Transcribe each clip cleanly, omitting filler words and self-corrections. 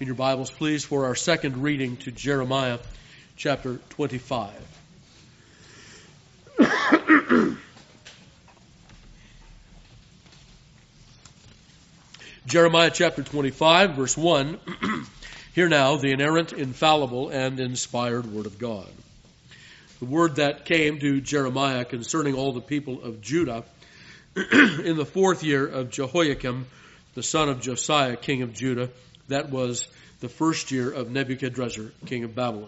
in your Bibles, please, for our second reading to Jeremiah chapter 25. Jeremiah chapter 25, verse 1. Hear now the inerrant, infallible, and inspired word of God. The word that came to Jeremiah concerning all the people of Judah in the 4th year of Jehoiakim, the son of Josiah, king of Judah, that was the 1st year of Nebuchadrezzar, king of Babylon.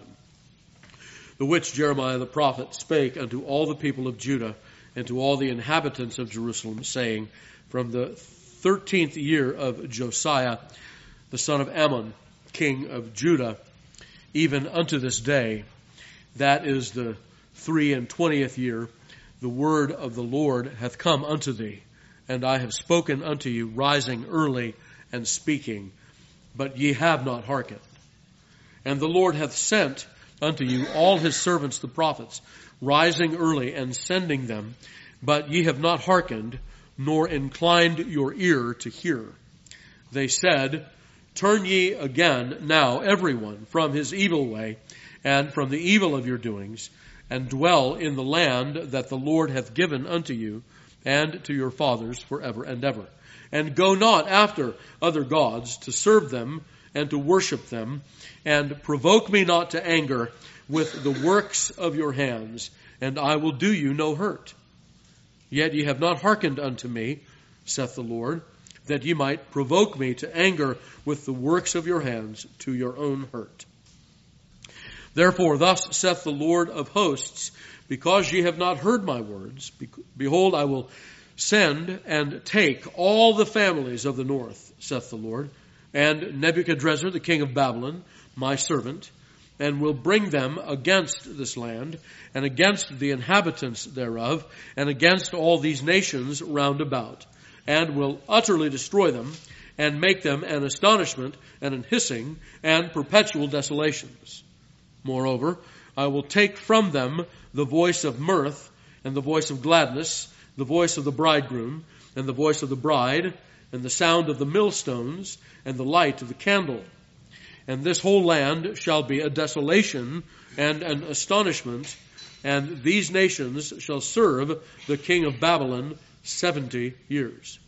The which Jeremiah the prophet spake unto all the people of Judah and to all the inhabitants of Jerusalem, saying, from the 13th year of Josiah, the son of Ammon, king of Judah, even unto this day, that is the 23rd year, the word of the Lord hath come unto thee, and I have spoken unto you, rising early and speaking, but ye have not hearkened. And the Lord hath sent unto you all his servants the prophets, rising early and sending them, but ye have not hearkened, nor inclined your ear to hear. They said, turn ye again now everyone from his evil way, and from the evil of your doings, and dwell in the land that the Lord hath given unto you, and to your fathers forever and ever. And go not after other gods to serve them and to worship them, and provoke me not to anger with the works of your hands, and I will do you no hurt. Yet ye have not hearkened unto me, saith the Lord, that ye might provoke me to anger with the works of your hands to your own hurt. Therefore thus saith the Lord of hosts, because ye have not heard my words, behold, I will send and take all the families of the north, saith the Lord, and Nebuchadrezzar the king of Babylon, my servant, and will bring them against this land, and against the inhabitants thereof, and against all these nations round about, and will utterly destroy them, and make them an astonishment, and an hissing, and perpetual desolations. Moreover, I will take from them the voice of mirth, and the voice of gladness, the voice of the bridegroom, and the voice of the bride, and the sound of the millstones, and the light of the candle. And this whole land shall be a desolation and an astonishment, and these nations shall serve the king of Babylon 70 years.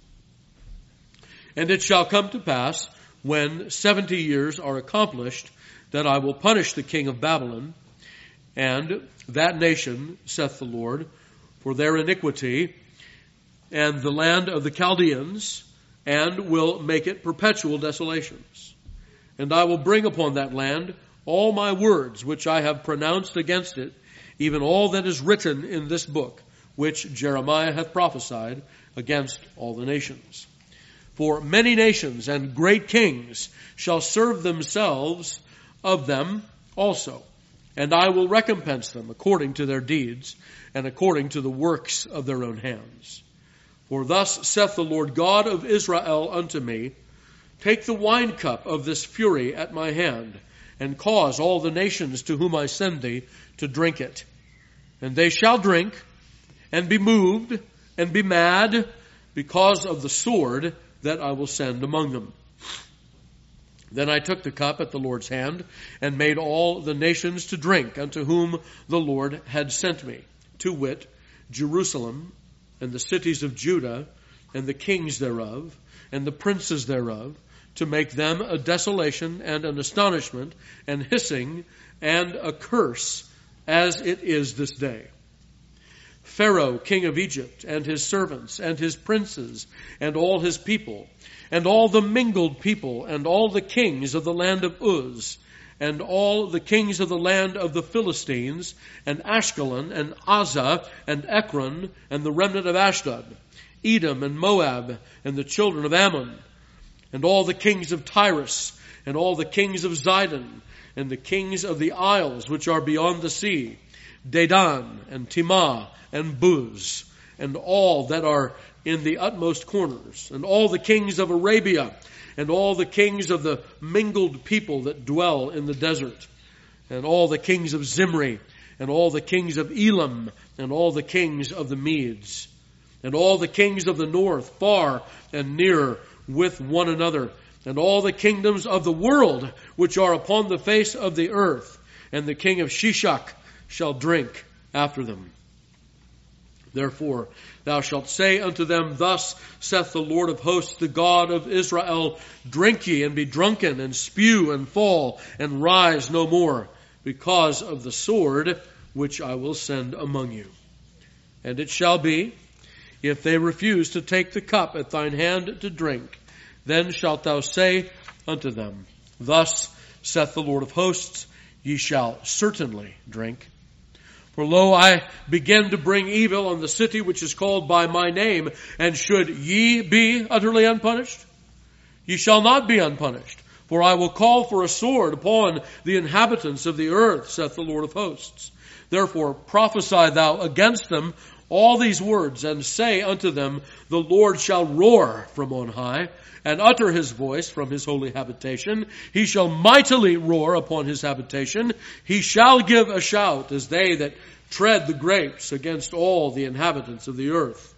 And it shall come to pass, when 70 years are accomplished, that I will punish the king of Babylon, and that nation, saith the Lord, for their iniquity, and the land of the Chaldeans, and will make it perpetual desolations. And I will bring upon that land all my words which I have pronounced against it, even all that is written in this book, which Jeremiah hath prophesied against all the nations. For many nations and great kings shall serve themselves of them also, and I will recompense them according to their deeds, and according to the works of their own hands. For thus saith the Lord God of Israel unto me, take the wine cup of this fury at my hand, and cause all the nations to whom I send thee to drink it. And they shall drink, and be moved, and be mad, because of the sword that I will send among them. Then I took the cup at the Lord's hand, and made all the nations to drink unto whom the Lord had sent me, to wit, Jerusalem, and the cities of Judah, and the kings thereof, and the princes thereof, to make them a desolation and an astonishment, and hissing, and a curse, as it is this day. Pharaoh, king of Egypt, and his servants, and his princes, and all his people, and all the mingled people, and all the kings of the land of Uz, and all the kings of the land of the Philistines, and Ashkelon, and Azza, and Ekron, and the remnant of Ashdod, Edom, and Moab, and the children of Ammon, and all the kings of Tyrus, and all the kings of Zidon, and the kings of the isles which are beyond the sea, Dedan, and Timah, and Buz, and all that are in the utmost corners, and all the kings of Arabia, and all the kings of the mingled people that dwell in the desert, and all the kings of Zimri, and all the kings of Elam, and all the kings of the Medes, and all the kings of the north, far and near with one another, and all the kingdoms of the world which are upon the face of the earth, and the king of Shishak shall drink after them. Therefore thou shalt say unto them, Thus saith the Lord of hosts, the God of Israel, Drink ye, and be drunken, and spew, and fall, and rise no more, because of the sword which I will send among you. And it shall be, if they refuse to take the cup at thine hand to drink, then shalt thou say unto them, Thus saith the Lord of hosts, Ye shall certainly drink. For lo, I begin to bring evil on the city which is called by my name, and should ye be utterly unpunished? Ye shall not be unpunished, for I will call for a sword upon the inhabitants of the earth, saith the Lord of hosts. Therefore prophesy thou against them all these words, and say unto them, The Lord shall roar from on high, and utter his voice from his holy habitation. He shall mightily roar upon his habitation. He shall give a shout as they that tread the grapes against all the inhabitants of the earth.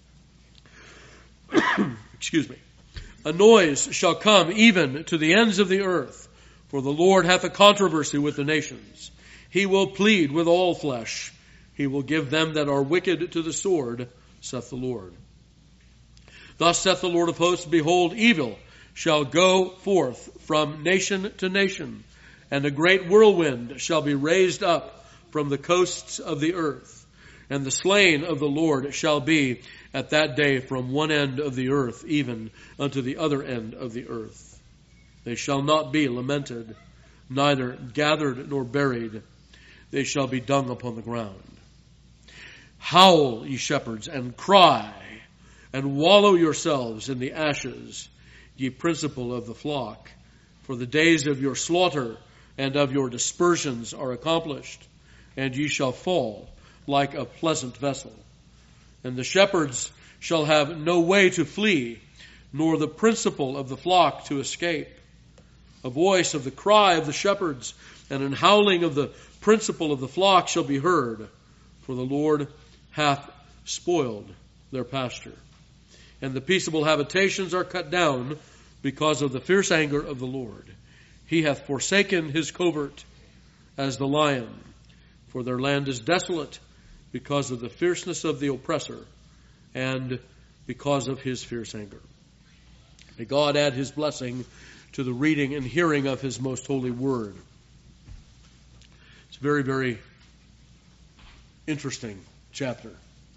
Excuse me. A noise shall come even to the ends of the earth, for the Lord hath a controversy with the nations. He will plead with all flesh. He will give them that are wicked to the sword, saith the Lord. Thus saith the Lord of hosts, Behold, evil shall go forth from nation to nation, and a great whirlwind shall be raised up from the coasts of the earth. And the slain of the Lord shall be at that day from one end of the earth even unto the other end of the earth. They shall not be lamented, neither gathered nor buried. They shall be dung upon the ground. Howl, ye shepherds, and cry, and wallow yourselves in the ashes, ye principal of the flock. For the days of your slaughter and of your dispersions are accomplished, and ye shall fall like a pleasant vessel. And the shepherds shall have no way to flee, nor the principal of the flock to escape. A voice of the cry of the shepherds and an howling of the principal of the flock shall be heard, for the Lord hath spoiled their pasture. And the peaceable habitations are cut down because of the fierce anger of the Lord. He hath forsaken his covert as the lion, for their land is desolate because of the fierceness of the oppressor and because of his fierce anger. May God add his blessing to the reading and hearing of his most holy word. It's a very, very interesting chapter.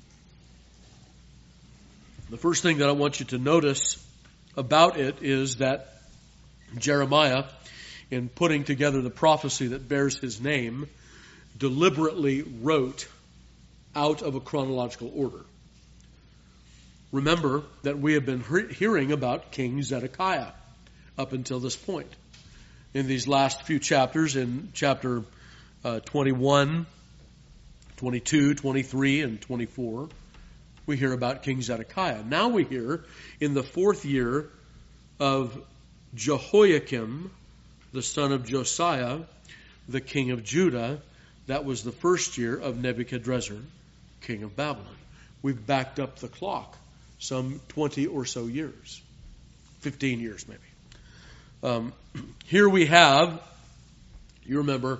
The first thing that I want you to notice about it is that Jeremiah, in putting together the prophecy that bears his name, deliberately wrote out of a chronological order. Remember that we have been hearing about King Zedekiah up until this point. In these last few chapters, in chapter 21, 22, 23, and 24, we hear about King Zedekiah. Now we hear in the 4th year of Jehoiakim, the son of Josiah, the king of Judah. That was the 1st year of Nebuchadnezzar, king of Babylon. We've backed up the clock some 20 or so years, 15 years maybe. Here we have, you remember,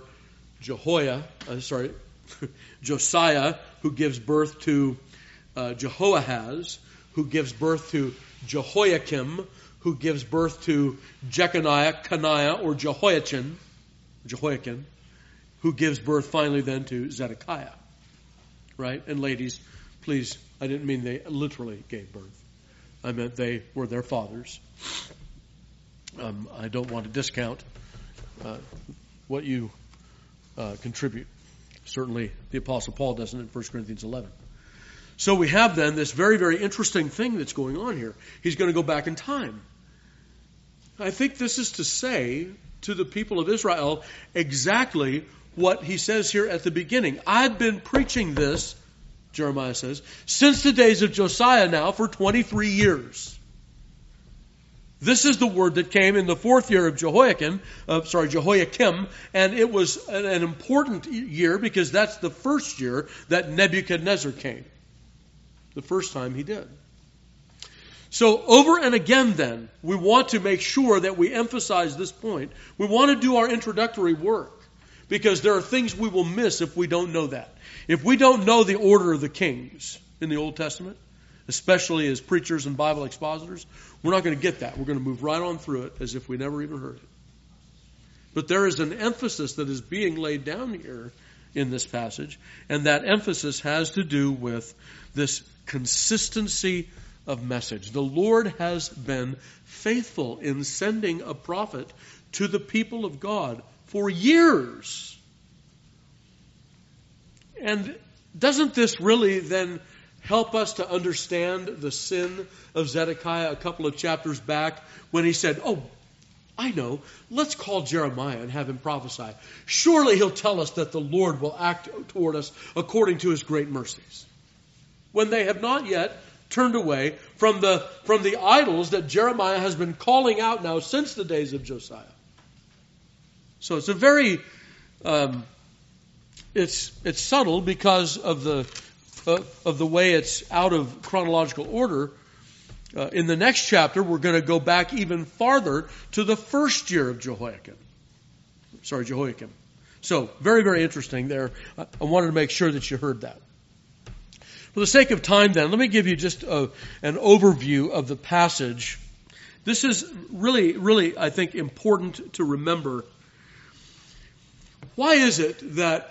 Josiah, who gives birth to Jehoahaz, who gives birth to Jehoiakim, who gives birth to Jeconiah, Coniah, or Jehoiakim, who gives birth finally then to Zedekiah. Right? And ladies, please, I didn't mean they literally gave birth. I meant they were their fathers. I don't want to discount what you contribute. Certainly the Apostle Paul doesn't in 1 Corinthians 11. So we have then this very, very interesting thing that's going on here. He's going to go back in time. I think this is to say to the people of Israel exactly what he says here at the beginning. I've been preaching this, Jeremiah says, since the days of Josiah now for 23 years. This is the word that came in the 4th year of Jehoiakim, and it was an important year because that's the 1st year that Nebuchadnezzar came. The first time he did. So over and again then, we want to make sure that we emphasize this point. We want to do our introductory work because there are things we will miss if we don't know that. If we don't know the order of the kings in the Old Testament, especially as preachers and Bible expositors, we're not going to get that. We're going to move right on through it as if we never even heard it. But there is an emphasis that is being laid down here in this passage, and that emphasis has to do with this consistency of message. The Lord has been faithful in sending a prophet to the people of God for years. And doesn't this really then help us to understand the sin of Zedekiah a couple of chapters back when he said, "Oh, I know, let's call Jeremiah and have him prophesy. Surely he'll tell us that the Lord will act toward us according to his great mercies." When they have not yet turned away from the idols that Jeremiah has been calling out now since the days of Josiah. So it's a very it's subtle because of the way it's out of chronological order. In the next chapter, we're going to go back even farther to the first year of Jehoiakim. So very, very interesting there. I wanted to make sure that you heard that. For the sake of time then, let me give you just an overview of the passage. This is really, really, I think, important to remember. Why is it that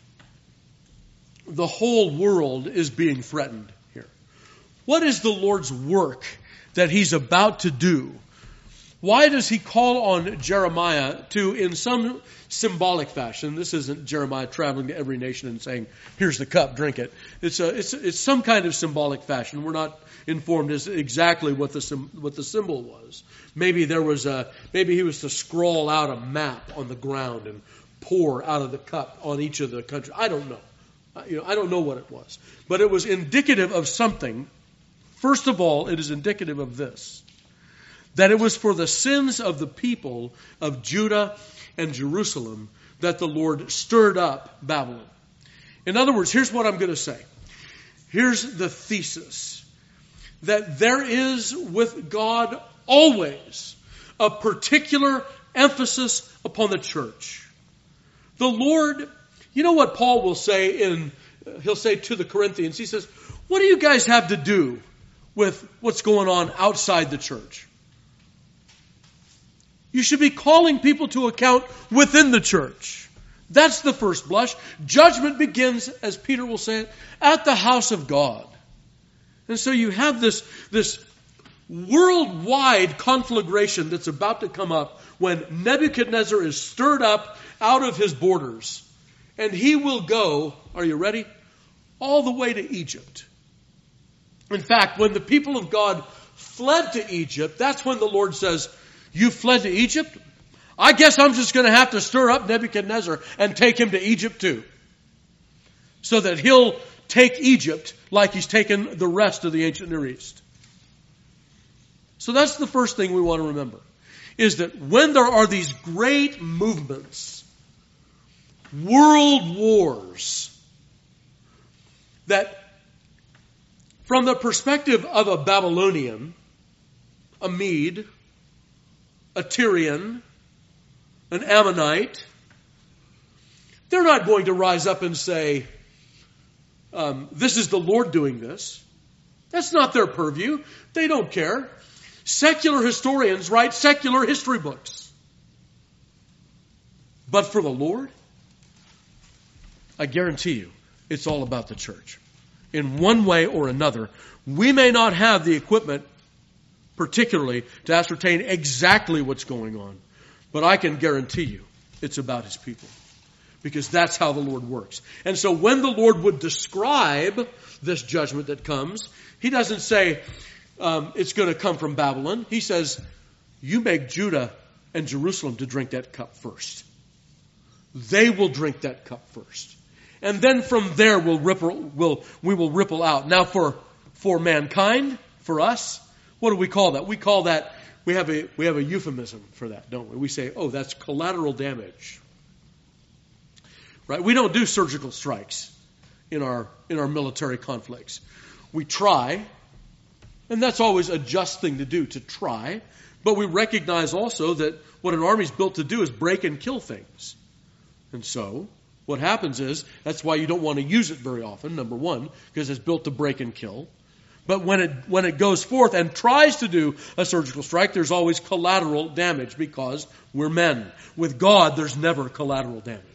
the whole world is being threatened here? What is the Lord's work that he's about to do? Why does he call on Jeremiah to, in some symbolic fashion, this isn't Jeremiah traveling to every nation and saying, "Here's the cup, drink it." It's some kind of symbolic fashion. We're not informed as exactly what the symbol was. Maybe he was to scroll out a map on the ground and pour out of the cup on each of the countries. I don't know. I don't know what it was. But it was indicative of something. First of all, it is indicative of this: that it was for the sins of the people of Judah and Jerusalem that the Lord stirred up Babylon. In other words, here's what I'm going to say. Here's the thesis: that there is with God always a particular emphasis upon the church. The Lord, you know what Paul will say he'll say to the Corinthians, he says, "What do you guys have to do with what's going on outside the church? You should be calling people to account within the church." That's the first blush. Judgment begins, as Peter will say it, at the house of God. And so you have this worldwide conflagration that's about to come up when Nebuchadnezzar is stirred up out of his borders. And he will go, are you ready? All the way to Egypt. In fact, when the people of God fled to Egypt, that's when the Lord says, "You fled to Egypt? I guess I'm just going to have to stir up Nebuchadnezzar and take him to Egypt too. So that he'll take Egypt like he's taken the rest of the ancient Near East." So that's the first thing we want to remember, is that when there are these great movements, world wars, that from the perspective of a Babylonian, a Mede, a Tyrian, an Ammonite, they're not going to rise up and say, "This is the Lord doing this." That's not their purview. They don't care. Secular historians write secular history books. But for the Lord, I guarantee you, it's all about the church. In one way or another, we may not have the equipment particularly to ascertain exactly what's going on, but I can guarantee you it's about his people, because that's how the Lord works. And so when the Lord would describe this judgment that comes, he doesn't say it's going to come from Babylon. He says, "You make Judah and Jerusalem to drink that cup first. They will drink that cup first. And then from there we will ripple out." Now for mankind, for us, what do we call that? We call that, we have a euphemism for that, don't we? We say, "Oh, that's collateral damage." Right? We don't do surgical strikes in our military conflicts. We try, And that's always a just thing to do, to try. But we recognize also that what an army's built to do is break and kill things. And so, what happens is, that's why you don't want to use it very often, number one, because it's built to break and kill. But when it goes forth and tries to do a surgical strike, there's always collateral damage because we're men. With God, there's never collateral damage.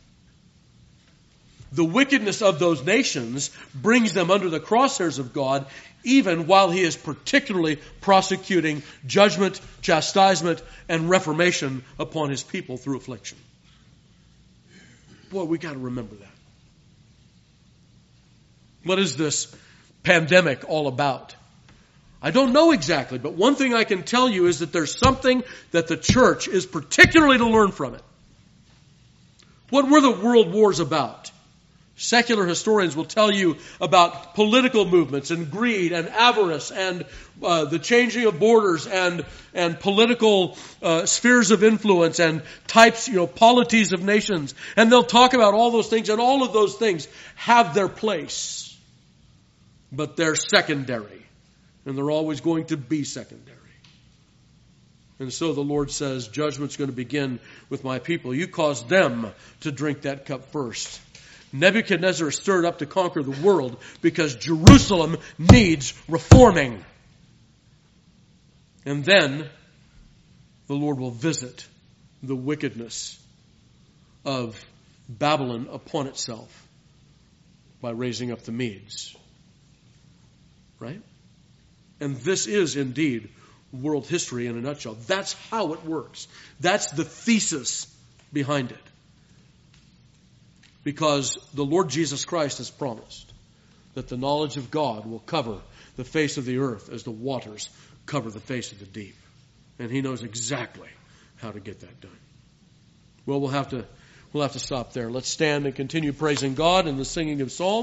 The wickedness of those nations brings them under the crosshairs of God, even while He is particularly prosecuting judgment, chastisement, and reformation upon His people through affliction. Boy, we got to remember that. What is this pandemic all about? I don't know exactly, but one thing I can tell you is that there's something that the church is particularly to learn from it. What were the world wars about? Secular historians will tell you about political movements and greed and avarice and the changing of borders and political spheres of influence and types, polities of nations. And they'll talk about all those things, and all of those things have their place. But they're secondary. And they're always going to be secondary. And so the Lord says, judgment's going to begin with my people. You caused them to drink that cup first. Nebuchadnezzar is stirred up to conquer the world because Jerusalem needs reforming. And then the Lord will visit the wickedness of Babylon upon itself by raising up the Medes. Right? And this is indeed world history in a nutshell. That's how it works. That's the thesis behind it. Because the Lord Jesus Christ has promised that the knowledge of God will cover the face of the earth as the waters cover the face of the deep. And He knows exactly how to get that done. Well, we'll have to stop there. Let's stand and continue praising God in the singing of psalms.